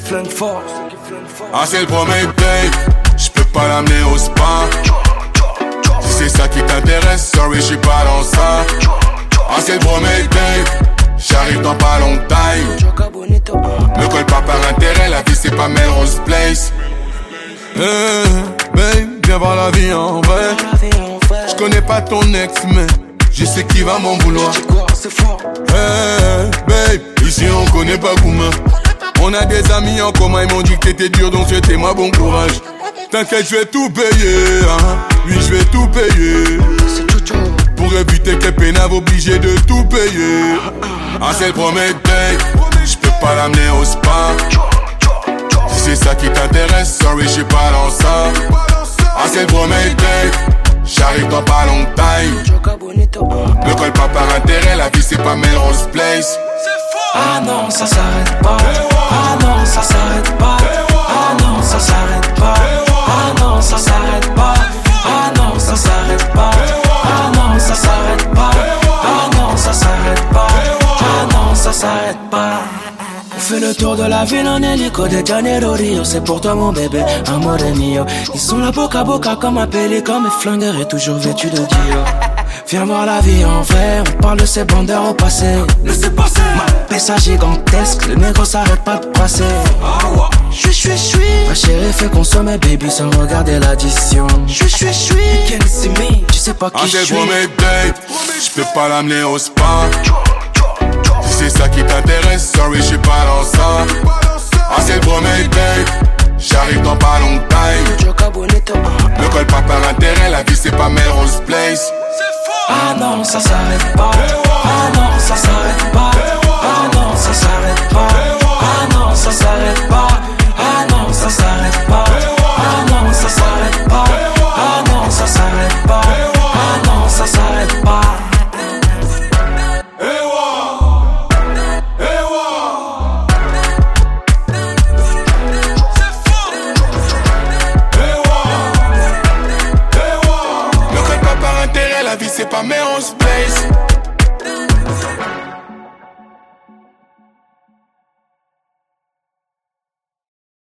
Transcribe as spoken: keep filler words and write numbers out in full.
flingue fort. Ah c'est le premier date, j'peux pas l'amener au spa. Si c'est ça qui t'intéresse, sorry j'suis pas dans ça. Ah c'est le premier date, j'arrive dans pas longtemps. Me colle pas par intérêt, la vie c'est pas Melrose Place. Hey, babe, viens voir la vie en vrai. J'connais pas ton ex mais je sais qui va m'en vouloir. Hey, babe, ici on connaît pas Gouma. On a des amis en commun, ils m'ont dit que t'étais dur, donc souhaitez-moi bon courage. T'inquiète, je vais tout payer, hein. Oui, je vais tout payer. Pour éviter que pénave obligé de tout payer. Ah, c'est le premier date, je peux pas l'amener au spa. Si c'est ça qui t'intéresse, sorry, j'suis pas dans ça. Ah, c'est le premier date, j'arrive dans pas longtemps. Me colle pas par intérêt, la vie c'est pas Melrose Place. Ah non, ça s'arrête pas. Ah non, ça s'arrête pas. Ah non, ça s'arrête pas. Ah non, ça s'arrête pas. Ah non, ça s'arrête pas. Ah non, ça s'arrête pas. Ah non, ça s'arrête pas. Ah non, ça s'arrête pas. On fait le tour de la ville en hélico de Janeiro Rio. C'est pour toi mon bébé, amore mio. Ils sont là boca à boca comme un pélican. Mes flingueurs est toujours vêtu de Dio. Viens voir la vie en vrai, on parle de ces bandeurs au passé. Laissez passer. Ma pessa gigantesque, le négro s'arrête pas de passer. J'suis, j'suis, j'suis. Ma chérie fait consommer baby sans regarder l'addition. J'suis, j'suis, j'suis. Can't see me, tu sais pas qui j'suis. Ah c'est le premier date, j'peux pas l'amener au spa. Si c'est ça qui t'intéresse, sorry j'suis pas dans ça. Ah c'est le premier date, j'arrive dans pas longtemps. Me colle pas par intérêt, la vie c'est pas Melrose Place. Ah non, ça s'arrête pas. Ah non, ça s'arrête pas. Ah non, ça s'arrête pas. Ah non, ça s'arrête pas. Ah non, ça s'arrête pas. Ah non, ça s'arrête pas. Ah non, ça s'arrête pas. Ah non, ça s'arrête pas. Me colle pas par intérêt, la vie c'est pas Melrose Place.